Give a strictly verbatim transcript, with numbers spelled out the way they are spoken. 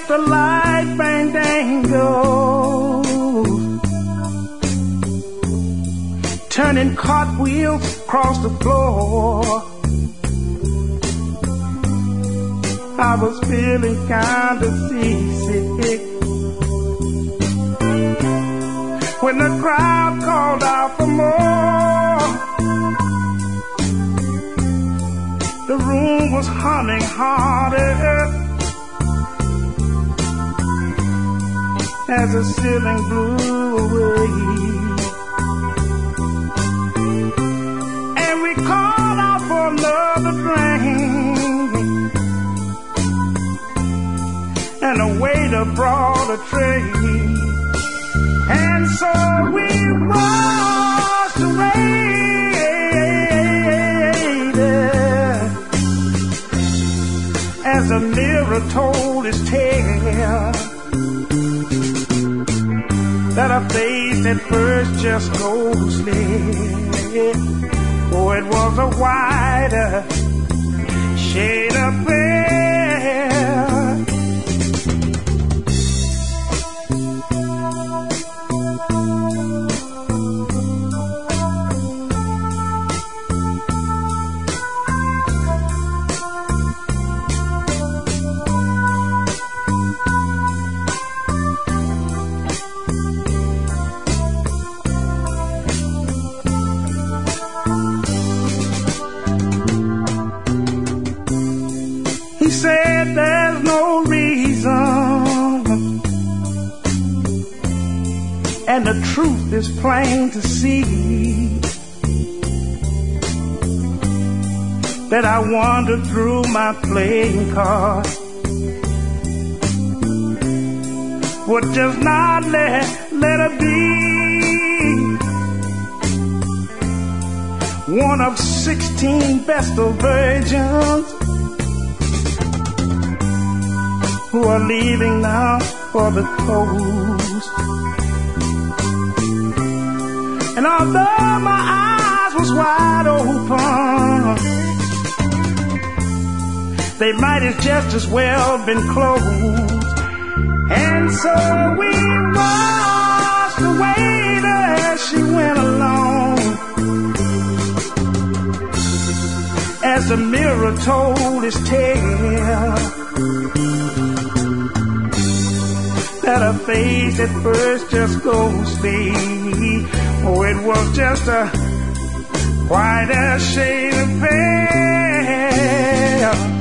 the light bang dang go, turning cartwheels across the floor. I was feeling kinda seasick when the crowd called out for more. The room was humming harder as the ceiling blew away. And we called out for another drink, and the waiter brought a tray. And so we washed away as the mirror told its tale, that a face at first just ghostly, oh, it was a whiter shade of pale. He said there's no reason, and the truth is plain to see, that I wandered through my playing card, would just not let, let it be. One of sixteen Vestal virgins who are leaving now for the coast. And although my eyes was wide open, they might have just as well been closed. And so we watched the waiter as she went along, as the mirror told its tale, that her face at first just ghostly, oh, it was just a whiter shade of pale.